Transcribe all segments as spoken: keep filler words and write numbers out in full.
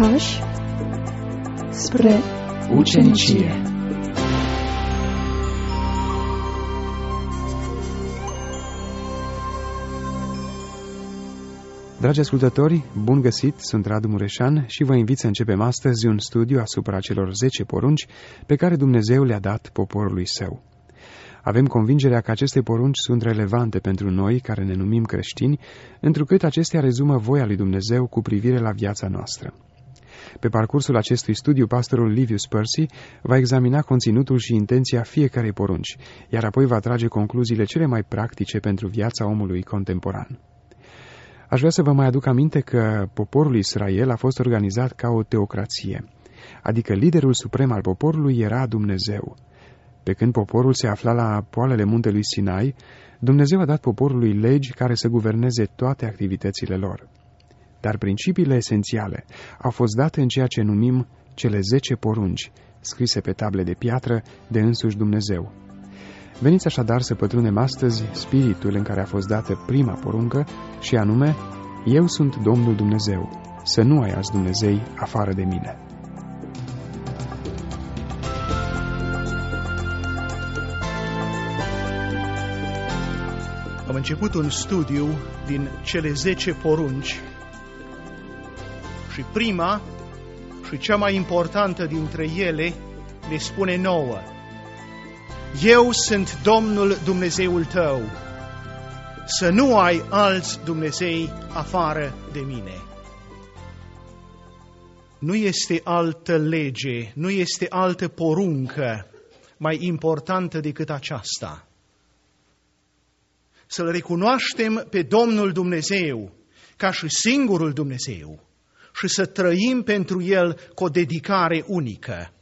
pași spre ucenicie. Dragi ascultători, bun găsit, sunt Radu Mureșan și vă invit să începem astăzi un studiu asupra celor zece porunci pe care Dumnezeu le-a dat poporului său. Avem convingerea că aceste porunci sunt relevante pentru noi care ne numim creștini, întrucât acestea rezumă voia lui Dumnezeu cu privire la viața noastră. Pe parcursul acestui studiu, pastorul Livius Percy va examina conținutul și intenția fiecarei porunci, iar apoi va trage concluziile cele mai practice pentru viața omului contemporan. Aș vrea să vă mai aduc aminte că poporul Israel a fost organizat ca o teocrație, adică liderul suprem al poporului era Dumnezeu. Pe când poporul se afla la poalele muntelui Sinai, Dumnezeu a dat poporului legi care să guverneze toate activitățile lor. Dar principiile esențiale au fost date în ceea ce numim cele zece porunci, scrise pe table de piatră de însuși Dumnezeu. Veniți așadar să pătrunem astăzi spiritul în care a fost dată prima poruncă, și anume, Eu sunt Domnul Dumnezeu, să nu ai alți Dumnezei afară de mine. Am început un studiu din cele zece porunci și prima și cea mai importantă dintre ele ne spune nouă: Eu sunt Domnul Dumnezeul tău, să nu ai alți Dumnezei afară de mine. Nu este altă lege, nu este altă poruncă mai importantă decât aceasta. Să-L recunoaștem pe Domnul Dumnezeu ca și singurul Dumnezeu și să trăim pentru El cu o dedicare unică.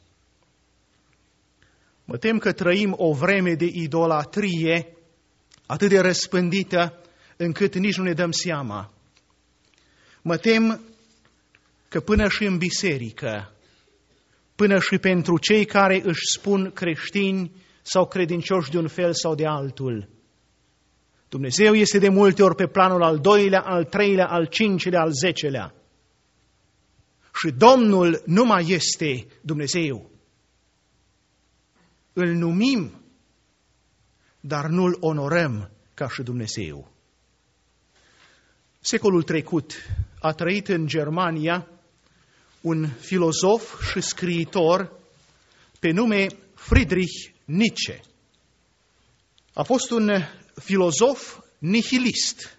Mă tem că trăim o vreme de idolatrie atât de răspândită încât nici nu ne dăm seama. Mă tem că până și în biserică, până și pentru cei care își spun creștini sau credincioși de un fel sau de altul, Dumnezeu este de multe ori pe planul al doilea, al treilea, al cincilea, al zecelea. Și Domnul nu mai este Dumnezeu. Îl numim, dar nu-L onorăm ca și Dumnezeu. Secolul trecut a trăit în Germania un filozof și scriitor pe nume Friedrich Nietzsche. A fost un filozof nihilist,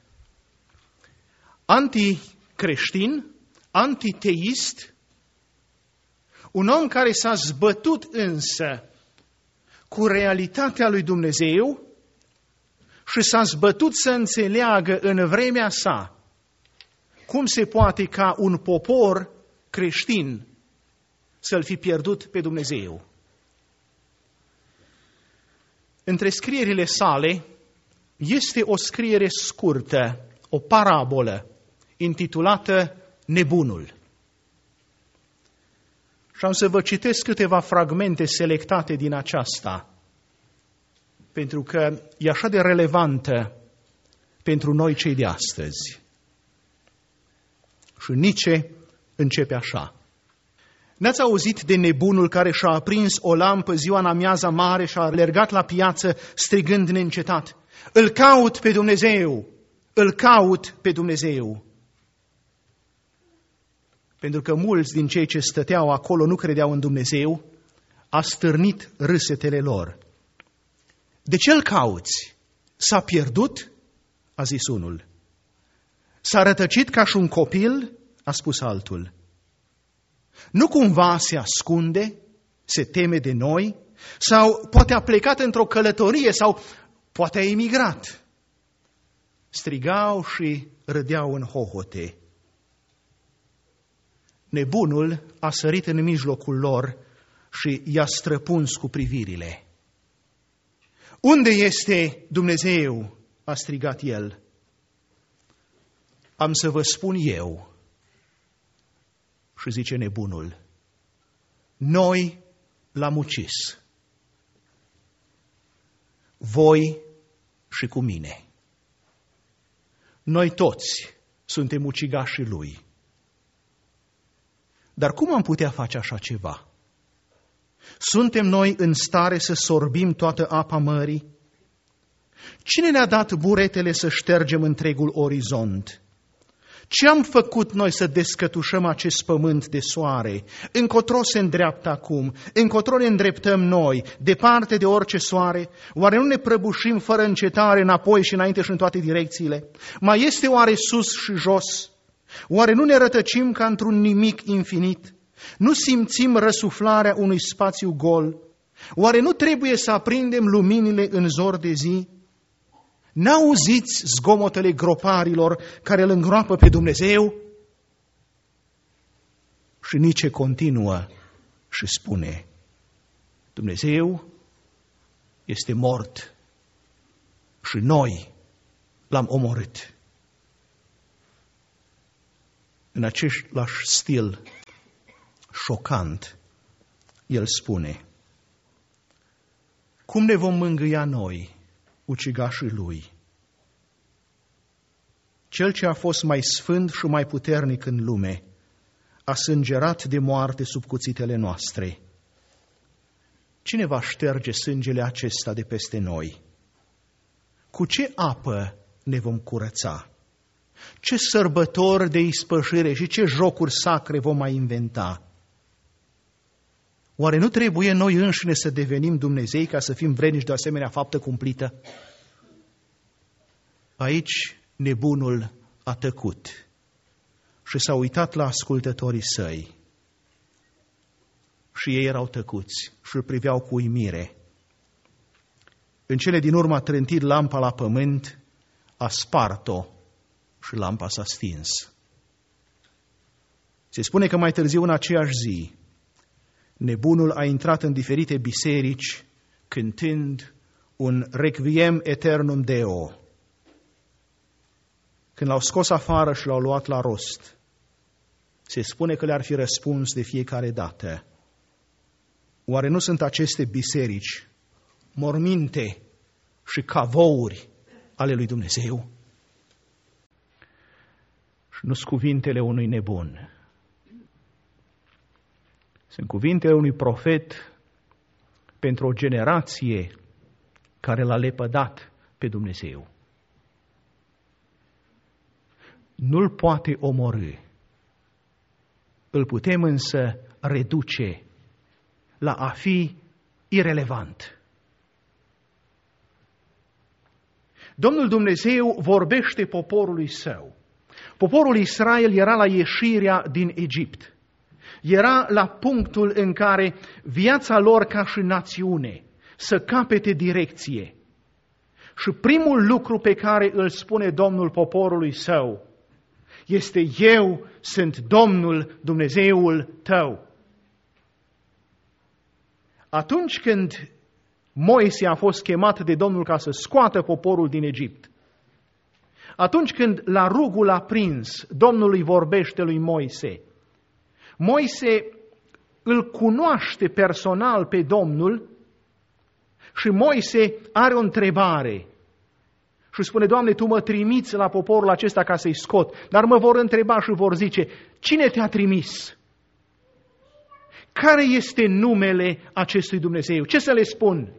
anticreștin, antiteist, un om care s-a zbătut însă cu realitatea lui Dumnezeu și s-a zbătut să înțeleagă în vremea sa cum se poate ca un popor creștin să-L fi pierdut pe Dumnezeu. Între scrierile sale este o scriere scurtă, o parabolă, intitulată Nebunul. Și am să vă citesc câteva fragmente selectate din aceasta, pentru că e așa de relevantă pentru noi cei de astăzi. Și Nietzsche începe așa: N-ați auzit de nebunul care și-a aprins o lampă ziua în amiaza mare și a alergat la piață strigând neîncetat: Îl caut pe Dumnezeu! Îl caut pe Dumnezeu! Pentru că mulți din cei ce stăteau acolo nu credeau în Dumnezeu, a stârnit râsetele lor. De ce îl cauți? S-a pierdut? A zis unul. S-a rătăcit ca și un copil? A spus altul. Nu cumva se ascunde? Se teme de noi? Sau poate a plecat într-o călătorie? Sau poate a emigrat? Strigau și râdeau în hohote. Nebunul a sărit în mijlocul lor și i-a străpuns cu privirile. Unde este Dumnezeu? A strigat el. Am să vă spun eu. Și zice nebunul: Noi l-am ucis. Voi și cu mine. Noi toți suntem ucigașii lui. Dar cum am putea face așa ceva? Suntem noi în stare să sorbim toată apa mării? Cine ne-a dat buretele să ștergem întregul orizont? Ce am făcut noi să descătușăm acest pământ de soare? Încotro se îndreaptă acum? Încotro ne îndreptăm noi, departe de orice soare? Oare nu ne prăbușim fără încetare înapoi și înainte și în toate direcțiile? Mai este oare sus și jos? Oare nu ne rătăcim ca într-un nimic infinit? Nu simțim răsuflarea unui spațiu gol? Oare nu trebuie să aprindem luminile în zor de zi? N-auziți zgomotele groparilor care îl îngroapă pe Dumnezeu? Și Nice continuă și spune: Dumnezeu este mort și noi l-am omorât. În același stil șocant, el spune: cum ne vom mângâia noi, ucigașii lui? Cel ce a fost mai sfânt și mai puternic în lume a sângerat de moarte sub cuțitele noastre. Cine va șterge sângele acesta de peste noi? Cu ce apă ne vom curăța? Ce sărbători de ispășire și ce jocuri sacre vom mai inventa? Oare nu trebuie noi înșine să devenim Dumnezei ca să fim vrednici de o asemenea faptă cumplită? Aici nebunul a tăcut și s-a uitat la ascultătorii săi. Și ei erau tăcuți și îl priveau cu uimire. În cele din urmă a trântit lampa la pământ, a spart-o și lampa s-a stins. Se spune că mai târziu în aceeași zi, nebunul a intrat în diferite biserici cântând un Requiem Aeternum Deo. Când l-au scos afară și l-au luat la rost, se spune că le-ar fi răspuns de fiecare dată: oare nu sunt aceste biserici morminte și cavouri ale lui Dumnezeu? Și nu sunt cuvintele unui nebun. Sunt cuvintele unui profet pentru o generație care l-a lepădat pe Dumnezeu. Nu-l poate omorî. Îl putem însă reduce la a fi irelevant. Domnul Dumnezeu vorbește poporului său. Poporul Israel era la ieșirea din Egipt. Era la punctul în care viața lor ca și națiune să capete direcție. Și primul lucru pe care îl spune Domnul poporului său este: eu sunt Domnul Dumnezeul tău. Atunci când Moise a fost chemat de Domnul ca să scoată poporul din Egipt, atunci când la rugul aprins Domnul îi vorbește lui Moise, Moise îl cunoaște personal pe Domnul și Moise are o întrebare și spune: Doamne, Tu mă trimiți la poporul acesta ca să-i scot, dar mă vor întreba și vor zice: cine te-a trimis? Care este numele acestui Dumnezeu? Ce să le spun?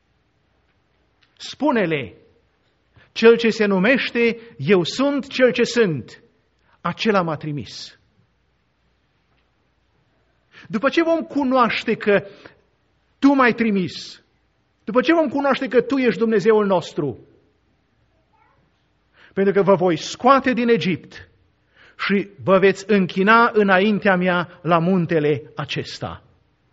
Spune-le: cel ce se numește Eu sunt cel ce sunt, acela m-a trimis. După ce vom cunoaște că Tu m-ai trimis, după ce vom cunoaște că Tu ești Dumnezeul nostru, pentru că vă voi scoate din Egipt și vă veți închina înaintea mea la muntele acesta.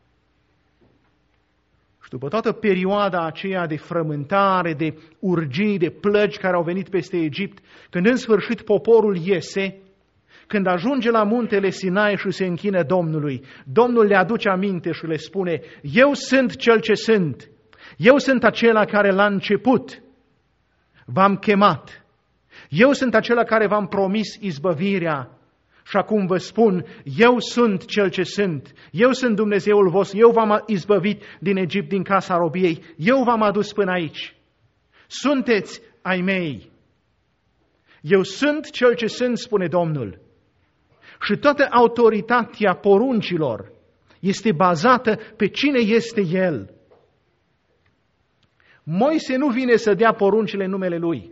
Și după toată perioada aceea de frământare, de urgii, de plăgi care au venit peste Egipt, când în sfârșit poporul iese, când ajunge la muntele Sinai și se închină Domnului, Domnul le aduce aminte și le spune: eu sunt cel ce sunt, eu sunt acela care la început v-am chemat, eu sunt acela care v-am promis izbăvirea și acum vă spun: eu sunt cel ce sunt, eu sunt Dumnezeul vostru, eu v-am izbăvit din Egipt, din casa robiei, eu v-am adus până aici. Sunteți ai mei. Eu sunt cel ce sunt, spune Domnul. Și toată autoritatea poruncilor este bazată pe cine este El. Moise nu vine să dea poruncile în numele Lui.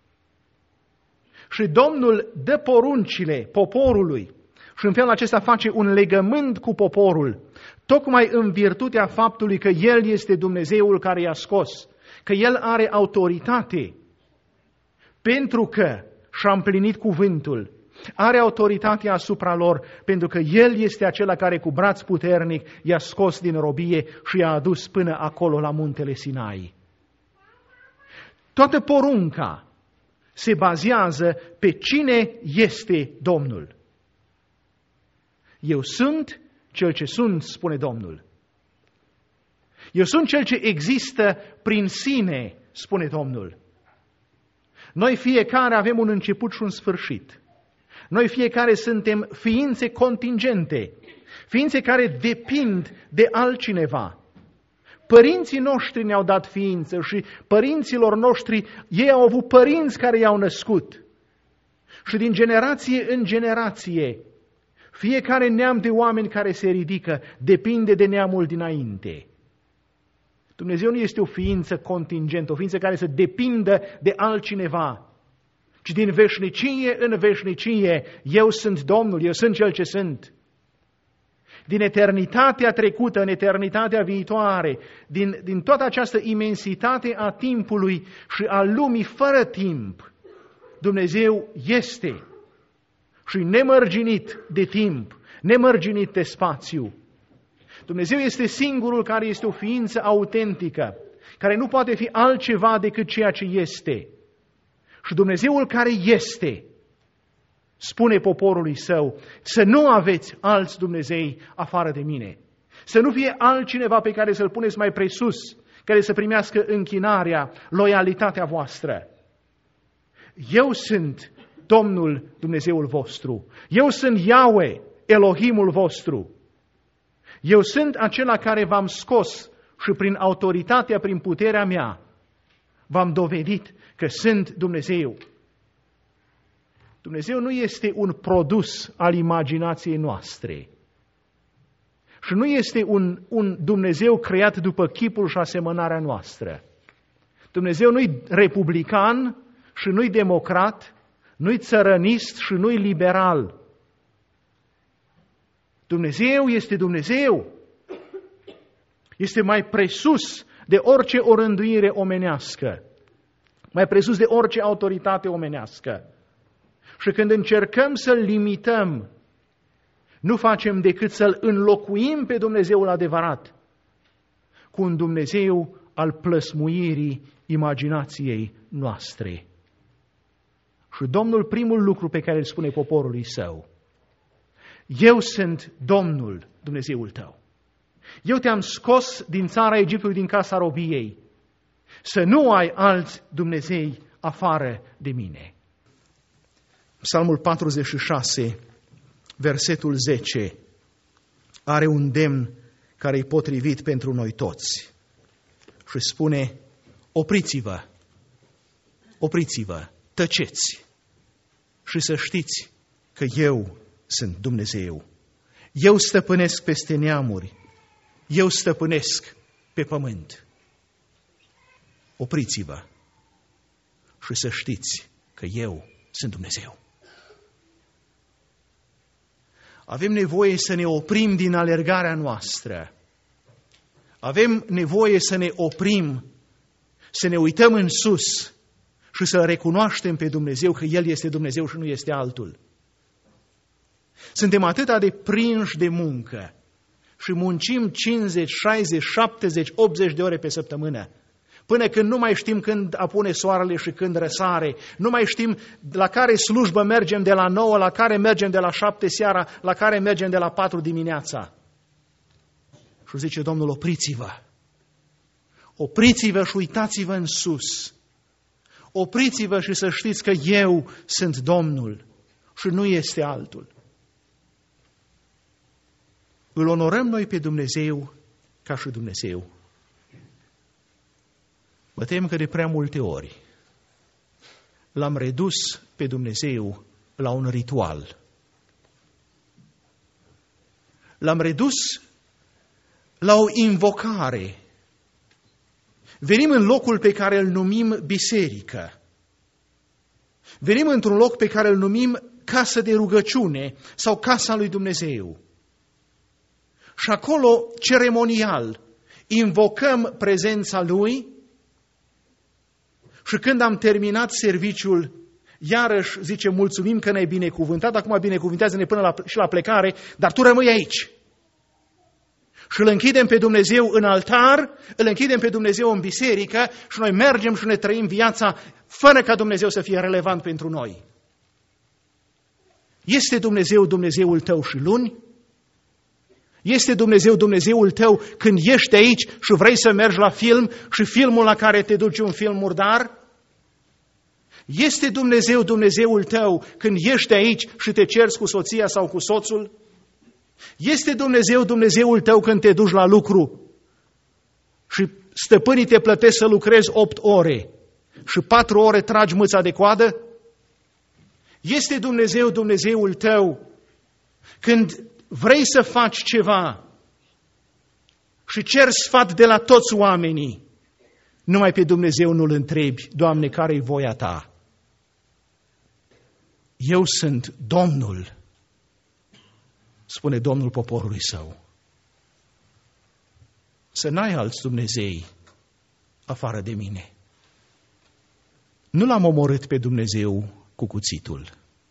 Și Domnul dă poruncile poporului și în felul acesta face un legământ cu poporul, tocmai în virtutea faptului că El este Dumnezeul care i-a scos, că El are autoritate, pentru că și-a împlinit cuvântul, are autoritatea asupra lor, pentru că El este acela care cu braț puternic i-a scos din robie și i-a adus până acolo la muntele Sinai. Toată porunca se bazează pe cine este Domnul. Eu sunt cel ce sunt, spune Domnul. Eu sunt cel ce există prin sine, spune Domnul. Noi fiecare avem un început și un sfârșit. Noi fiecare suntem ființe contingente, ființe care depind de altcineva. Părinții noștri ne-au dat ființă și părinților noștri, ei au avut părinți care i-au născut. Și din generație în generație, fiecare neam de oameni care se ridică depinde de neamul dinainte. Dumnezeu nu este o ființă contingentă, o ființă care să depindă de altcineva, ci din veșnicie în veșnicie, eu sunt Domnul, eu sunt Cel ce sunt. Din eternitatea trecută în eternitatea viitoare, din, din toată această imensitate a timpului și a lumii fără timp, Dumnezeu este și nemărginit de timp, nemărginit de spațiu. Dumnezeu este singurul care este o ființă autentică, care nu poate fi altceva decât ceea ce este. Și Dumnezeul care este, spune poporului său, să nu aveți alți Dumnezei afară de mine. Să nu fie altcineva pe care să-L puneți mai presus, care să primească închinarea, loialitatea voastră. Eu sunt Domnul Dumnezeul vostru. Eu sunt Yahweh, Elohimul vostru. Eu sunt acela care v-am scos și prin autoritatea, prin puterea mea, v-am dovedit că sunt Dumnezeu. Dumnezeu nu este un produs al imaginației noastre. Și nu este un, un Dumnezeu creat după chipul și asemănarea noastră. Dumnezeu nu-i republican și nu-i democrat, nu-i țărănist și nu-i liberal. Dumnezeu este Dumnezeu. Este mai presus de orice orânduire omenească, mai presus de orice autoritate omenească. Și când încercăm să-L limităm, nu facem decât să-L înlocuim pe Dumnezeul adevărat cu un Dumnezeu al plăsmuirii imaginației noastre. Și Domnul, primul lucru pe care îl spune poporului său, eu sunt Domnul Dumnezeul tău. Eu te-am scos din țara Egiptului, din casa robiei, să nu ai alți Dumnezei afară de mine. Psalmul patruzeci și șase, versetul zece, are un demn care e potrivit pentru noi toți. Și spune, opriți-vă, opriți-vă, tăceți și să știți că eu sunt Dumnezeu. Eu stăpânesc peste neamuri, eu stăpânesc pe pământ. Opriți-vă și să știți că eu sunt Dumnezeu. Avem nevoie să ne oprim din alergarea noastră. Avem nevoie să ne oprim, să ne uităm în sus și să recunoaștem pe Dumnezeu că El este Dumnezeu și nu este altul. Suntem atât de prinși de muncă și muncim cincizeci, șaizeci, șaptezeci, optzeci de ore pe săptămână, până când nu mai știm când apune soarele și când răsare, nu mai știm la care slujbă mergem de la nouă, la care mergem de la șapte seara, la care mergem de la patru dimineața. Și zice Domnul, opriți-vă, opriți-vă și uitați-vă în sus, opriți-vă și să știți că eu sunt Domnul și nu este altul. Îl onorăm noi pe Dumnezeu ca și Dumnezeu. Mă tem că de prea multe ori l-am redus pe Dumnezeu la un ritual. L-am redus la o invocare. Venim în locul pe care îl numim biserică. Venim într-un loc pe care îl numim casă de rugăciune sau casa lui Dumnezeu. Și acolo, ceremonial, invocăm prezența Lui și când am terminat serviciul, iarăși zice, mulțumim că ne-ai binecuvântat, acum binecuvintează-ne până la, și la plecare, dar tu rămâi aici. Și îl închidem pe Dumnezeu în altar, îl închidem pe Dumnezeu în biserică și noi mergem și ne trăim viața fără ca Dumnezeu să fie relevant pentru noi. Este Dumnezeu Dumnezeul tău și luni? Este Dumnezeu Dumnezeul tău când ești aici și vrei să mergi la film și filmul la care te duci un film murdar? Este Dumnezeu Dumnezeul tău când ești aici și te cerți cu soția sau cu soțul? Este Dumnezeu Dumnezeul tău când te duci la lucru și stăpânii te plătesc să lucrezi opt ore și patru ore tragi mâța de coadă? Este Dumnezeu Dumnezeul tău când vrei să faci ceva și ceri sfat de la toți oamenii, numai pe Dumnezeu nu-L întrebi, Doamne, care-i voia Ta? Eu sunt Domnul, spune Domnul poporului Său. Să n-ai alți Dumnezei afară de mine. Nu L-am omorât pe Dumnezeu cu cuțitul.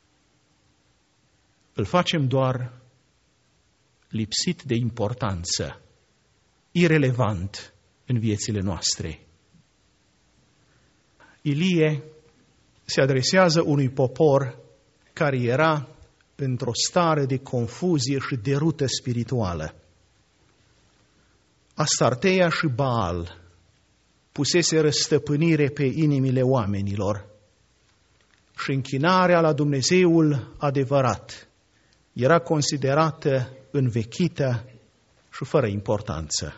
Îl facem doar lipsit de importanță, irelevant în viețile noastre. Ilie se adresează unui popor care era într-o stare de confuzie și derută spirituală. Astarteia și Baal puseseră stăpânire pe inimile oamenilor și închinarea la Dumnezeul adevărat era considerată învechită și fără importanță.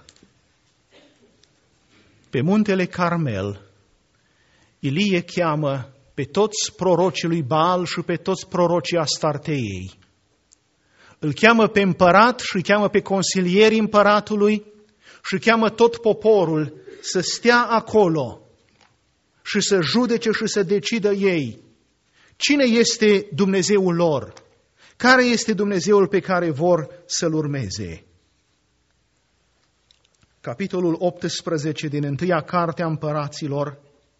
Pe muntele Carmel, Ilie cheamă pe toți prorocii lui Baal și pe toți prorocii Astarteiei. Îl cheamă pe împărat și îl cheamă pe consilierii împăratului și îl cheamă tot poporul să stea acolo și să judece și să decidă ei cine este Dumnezeul lor, care este Dumnezeul pe care vor să-L urmeze. Capitolul optsprezece din întâia carte a împăraților,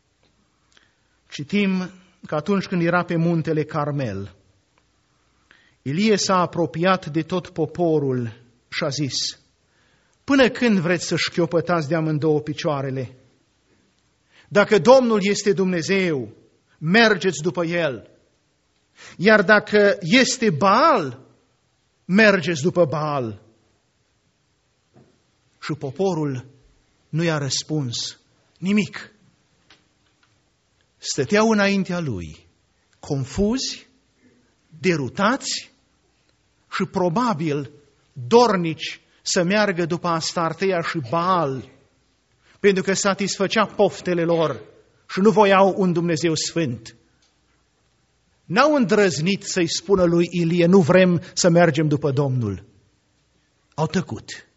citim că atunci când era pe muntele Carmel, Ilie s-a apropiat de tot poporul și a zis: până când vreți să șchiopătați de amândouă picioarele? Dacă Domnul este Dumnezeu, mergeți după El. Iar dacă este Baal, mergeți după Baal. Și poporul nu i-a răspuns nimic. Stăteau înaintea lui, confuzi, derutați și probabil dornici să meargă după Astarteia și Baal, pentru că satisfăcea poftele lor și nu voiau un Dumnezeu sfânt. N-au îndrăznit să-i spună lui Ilie: nu vrem să mergem după Domnul. Au tăcut.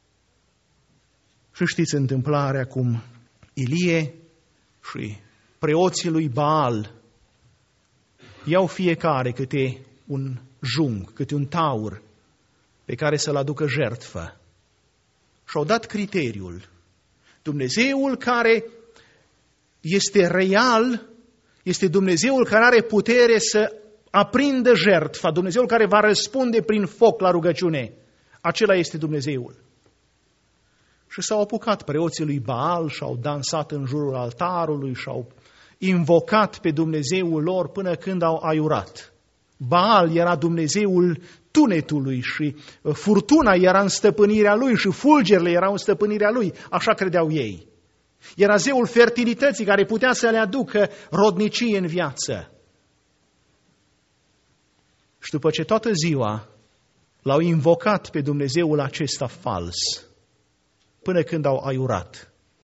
Și știți întâmplarea cum Ilie și preoții lui Baal iau fiecare câte un jung, câte un taur pe care să-l aducă jertfă. Și-au dat criteriul. Dumnezeul care este real, este Dumnezeul care are putere să aprindă jertfa, Dumnezeul care va răspunde prin foc la rugăciune. Acela este Dumnezeul. Și s-au apucat preoții lui Baal și-au dansat în jurul altarului și-au invocat pe Dumnezeul lor până când au aiurat. Baal era Dumnezeul tunetului și furtuna era în stăpânirea lui și fulgerile erau în stăpânirea lui, așa credeau ei. Era zeul fertilității care putea să le aducă rodnicie în viață. Și după ce toată ziua l-au invocat pe Dumnezeul acesta fals, până când au aiurat,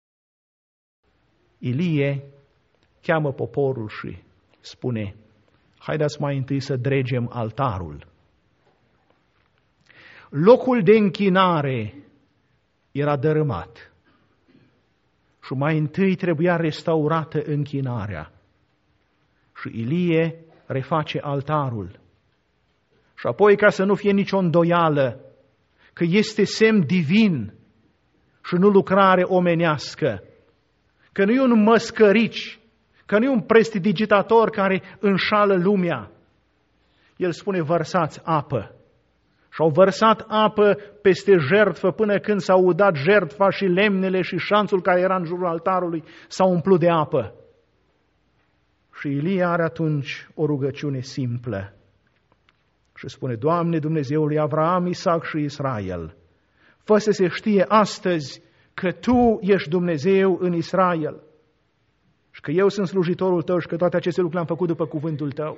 Ilie cheamă poporul și spune: haideți mai întâi să dregem altarul. locul de închinare era dărâmat. Și mai întâi trebuia restaurată închinarea. Și Ilie reface altarul. Și apoi, ca să nu fie nicio îndoială că este semn divin și nu lucrare omenească, că nu e un măscărici, că nu e un prestidigitator care înșală lumea, el spune: vărsați apă. Și au vărsat apă peste jertfă până când s-au udat jertfa și lemnele și șanțul care era în jurul altarului s-au umplut de apă. Și Ilie are atunci o rugăciune simplă și spune: Doamne, Dumnezeul lui Avraam, Isaac și Israel, fă să se știe astăzi că Tu ești Dumnezeu în Israel și că eu sunt slujitorul Tău și că toate aceste lucruri le-am făcut după cuvântul Tău.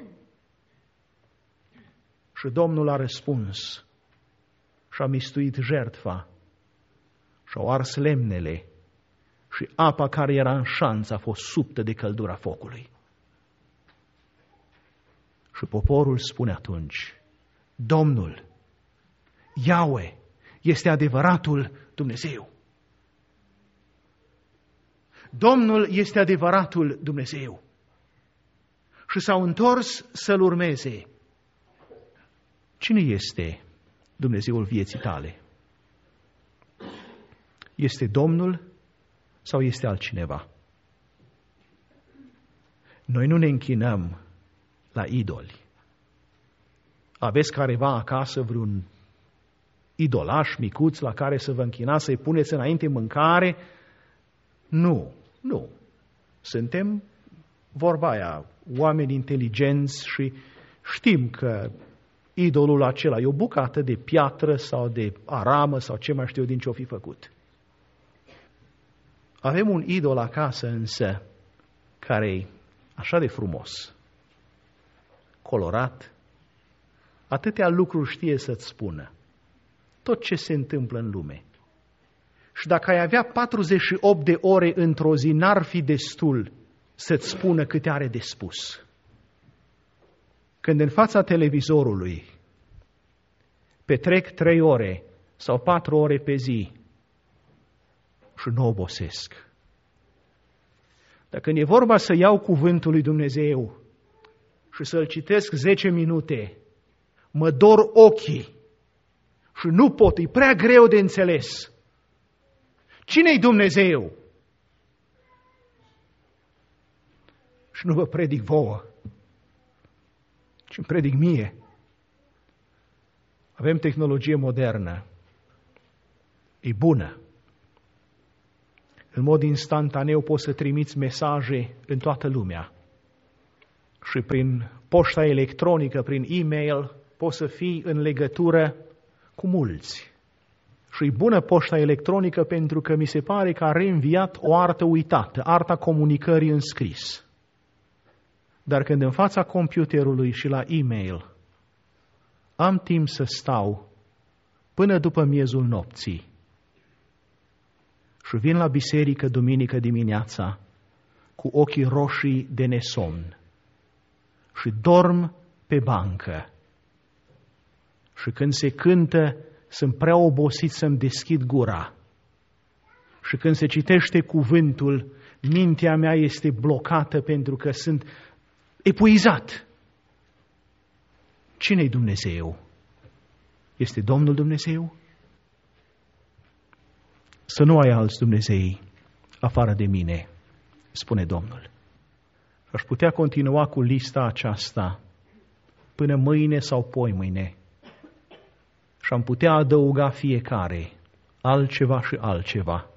Și Domnul a răspuns și a mistuit jertfa și au ars lemnele și apa care era în șanț a fost suptă de căldura focului. Și poporul spune atunci: Domnul, Iahve, este adevăratul Dumnezeu. Domnul este adevăratul Dumnezeu. Și s-au întors să-L urmeze. Cine este Dumnezeul vieții tale? Este Domnul sau este altcineva? Noi nu ne închinăm la idoli. Aveți careva acasă vreun idolaș micuț la care să vă închinați, să-i puneți înainte mâncare? Nu, nu. Suntem, vorba aia, oameni inteligenți și știm că idolul acela e o bucată de piatră sau de aramă sau ce mai știu eu din ce o fi făcut. Avem un idol acasă însă care e așa de frumos, colorat, atâtea lucruri știe să-ți spună, tot ce se întâmplă în lume. Și dacă ai avea patruzeci și opt de ore într-o zi, n-ar fi destul să-ți spună câte are de spus. Când în fața televizorului petrec trei ore sau patru ore pe zi și nu obosesc. Dacă când e vorba să iau cuvântul lui Dumnezeu și să-l citesc zece minute, mă dor ochii și nu pot, e prea greu de înțeles. Cine-i Dumnezeu? Și nu vă predic vouă, ci îmi predic mie. Avem tehnologie modernă, e bună. În mod instantaneu poți să trimiți mesaje în toată lumea. Și prin poșta electronică, prin e-mail, poți să fii în legătură cu mulți. Și e bună poșta electronică pentru că mi se pare că a reînviat o artă uitată, arta comunicării în scris. Dar când în fața computerului și la e-mail am timp să stau până după miezul nopții și vin la biserică duminică dimineața cu ochii roșii de nesomn și dorm pe bancă și când se cântă sunt prea obosit să-mi deschid gura și când se citește cuvântul, mintea mea este blocată pentru că sunt epuizat. Cine-i Dumnezeu? Este Domnul Dumnezeu? Să nu ai alți Dumnezei afară de mine, spune Domnul. Aș putea continua cu lista aceasta până mâine sau poimâine și am putea adăuga fiecare altceva și altceva.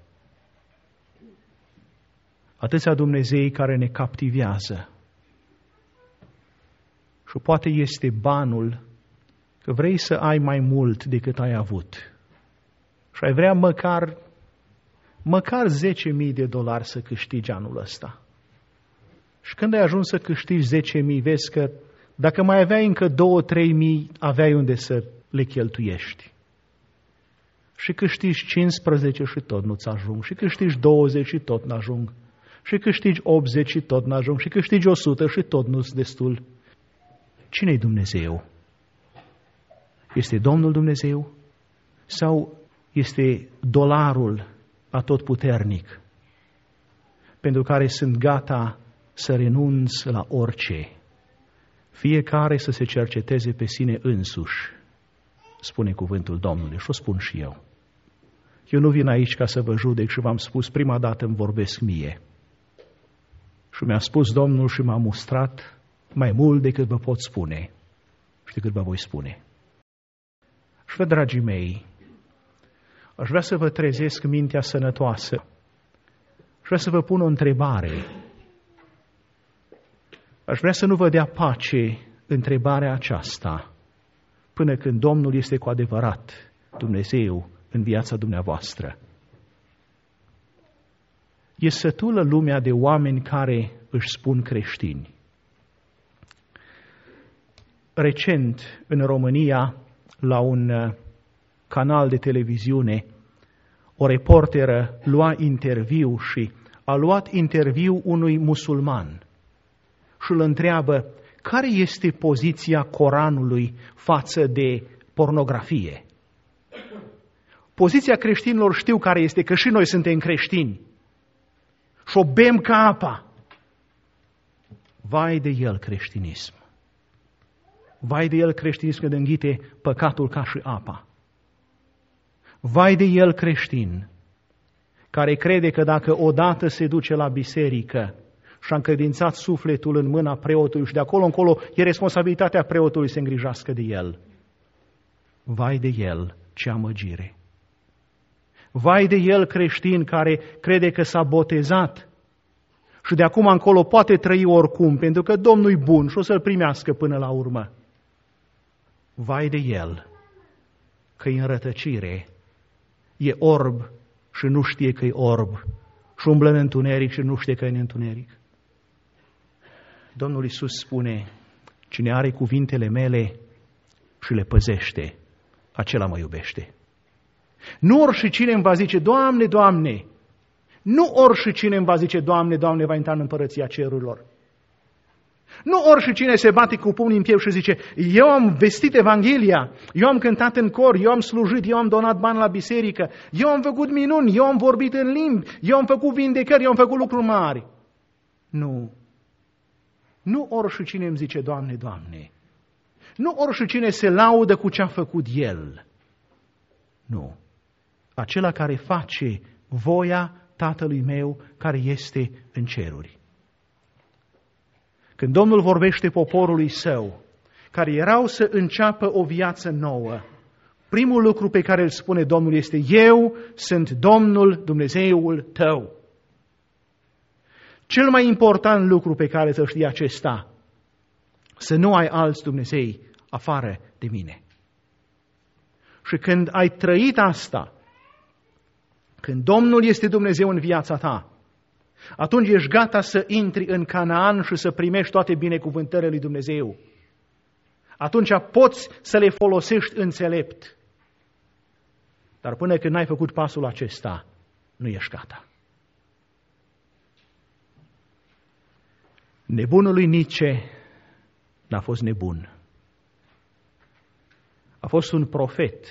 Atâția Dumnezei care ne captivează. Și poate este banul că vrei să ai mai mult decât ai avut. Și ai vrea măcar, măcar zece mii de dolari să câștigi anul ăsta. Și când ai ajuns să câștigi zece mii, vezi că dacă mai aveai încă două trei mii, aveai unde să le cheltuiești. Și câștigi cincisprezece și tot nu-ți ajung. Și câștigi douăzeci și tot n-ajung. Și câștigi optzeci și tot n-ajung. Și câștigi o sută și tot nu-ți destul. Cine-i Dumnezeu? Este Domnul Dumnezeu? Sau este dolarul atotputernic, pentru care sunt gata să renunț la orice, fiecare să se cerceteze pe sine însuși, spune cuvântul Domnului, și o spun și eu. Eu nu vin aici ca să vă judec și v-am spus, prima dată îmi vorbesc mie. Și mi-a spus Domnul și m-a mustrat mai mult decât vă pot spune și decât vă voi spune. Și vă, dragii mei, aș vrea să vă trezesc mintea sănătoasă. Aș vrea să vă pun o întrebare. Aș vrea să nu vă dea pace întrebarea aceasta până când Domnul este cu adevărat Dumnezeu în viața dumneavoastră. E sătulă lumea de oameni care își spun creștini. Recent, în România, la un canal de televiziune, o reporteră lua interviu și a luat interviu unui musulman și îl întreabă care este poziția Coranului față de pornografie. Poziția creștinilor știu care este, că și noi suntem creștini și o bem ca apa. Vai de el creștinism. Vai de el creștinism când înghite păcatul ca și apa. Vai de el creștin care crede că dacă odată se duce la biserică și a încredințat sufletul în mâna preotului și de acolo încolo e responsabilitatea preotului să se îngrijească de el. Vai de el, ce amăgire! Vai de el creștin care crede că s-a botezat și de acum încolo poate trăi oricum, pentru că Domnul e bun și o să-l primească până la urmă. Vai de el că e în rătăcire, e orb și nu știe că e orb și umblă în întuneric și nu știe că e în întuneric. Domnul Iisus spune, cine are cuvintele mele și le păzește, acela mă iubește. Nu oricine îmi va zice, Doamne, Doamne, nu oricine îmi va zice, Doamne, Doamne, va intra în împărăția cerurilor. Nu oricine se bate cu pumnii în piept și zice, eu am vestit Evanghelia, eu am cântat în cor, eu am slujit, eu am donat bani la biserică, eu am făcut minuni, eu am vorbit în limbi, eu am făcut vindecări, eu am făcut lucruri mari. Nu. Nu oricine îmi zice, Doamne, Doamne. Nu oricine se laudă cu ce a făcut el. Nu. Acela care face voia Tatălui meu care este în ceruri. Când Domnul vorbește poporului său, care erau să înceapă o viață nouă, primul lucru pe care îl spune Domnul este, eu sunt Domnul Dumnezeul tău. Cel mai important lucru pe care să știi acesta, să nu ai alți Dumnezei afară de mine. Și când ai trăit asta, când Domnul este Dumnezeu în viața ta, atunci ești gata să intri în Canaan și să primești toate binecuvântările lui Dumnezeu. Atunci poți să le folosești înțelept. Dar până când n-ai făcut pasul acesta, nu ești gata. Nebunul lui Nietzsche n-a fost nebun. A fost un profet,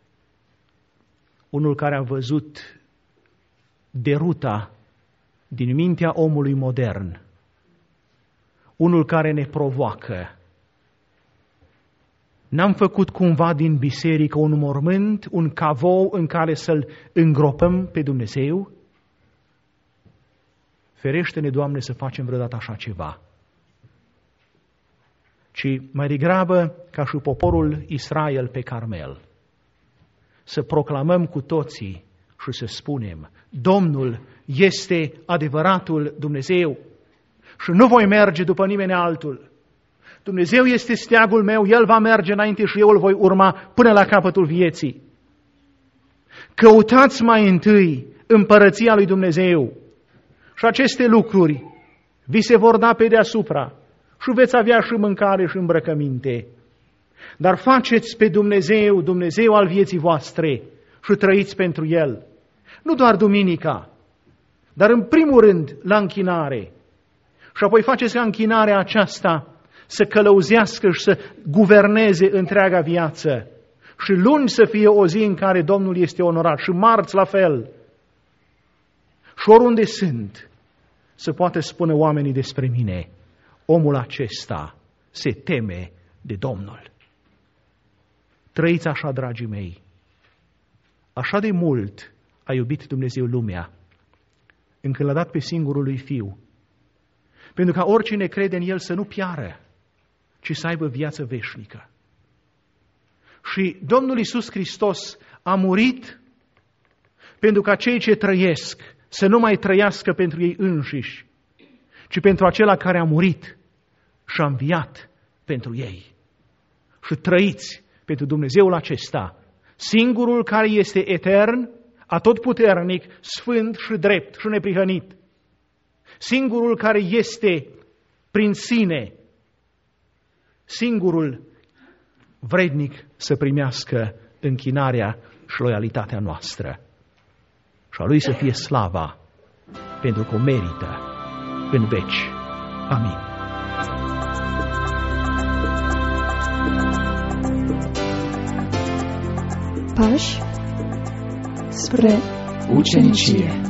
unul care a văzut deruta din mintea omului modern, unul care ne provoacă. N-am făcut cumva din biserică un mormânt, un cavou în care să-L îngropăm pe Dumnezeu? Ferește-ne, Doamne, să facem vreodată așa ceva. Ci mai degrabă, ca și poporul Israel pe Carmel, să proclamăm cu toții și să spunem, Domnul este adevăratul Dumnezeu și nu voi merge după nimeni altul. Dumnezeu este steagul meu, El va merge înainte și eu îl voi urma până la capătul vieții. Căutați mai întâi împărăția lui Dumnezeu și aceste lucruri vi se vor da pe deasupra și veți avea și mâncare și îmbrăcăminte. Dar faceți pe Dumnezeu, Dumnezeu al vieții voastre și trăiți pentru El. Nu doar duminica, dar în primul rând la închinare. Și apoi faceți ca închinarea aceasta să călăuzească și să guverneze întreaga viață. Și luni să fie o zi în care Domnul este onorat și marți la fel. Și oriunde sunt, să poată spune oamenii despre mine, omul acesta se teme de Domnul. Trăiți așa, dragii mei. Așa de mult a iubit Dumnezeu lumea, încât l-a dat pe singurul lui Fiu, pentru ca oricine crede în El să nu piară, ci să aibă viață veșnică. Și Domnul Iisus Hristos a murit pentru ca cei ce trăiesc să nu mai trăiască pentru ei înșiși, ci pentru acela care a murit și a înviat pentru ei. Și trăiți pentru Dumnezeul acesta, singurul care este etern, atotputernic, sfânt și drept și neprihănit. Singurul care este prin sine, singurul vrednic să primească închinarea și loialitatea noastră. Și a Lui să fie slava, pentru că o merită în veci. Amin. Pași spre ucenicie.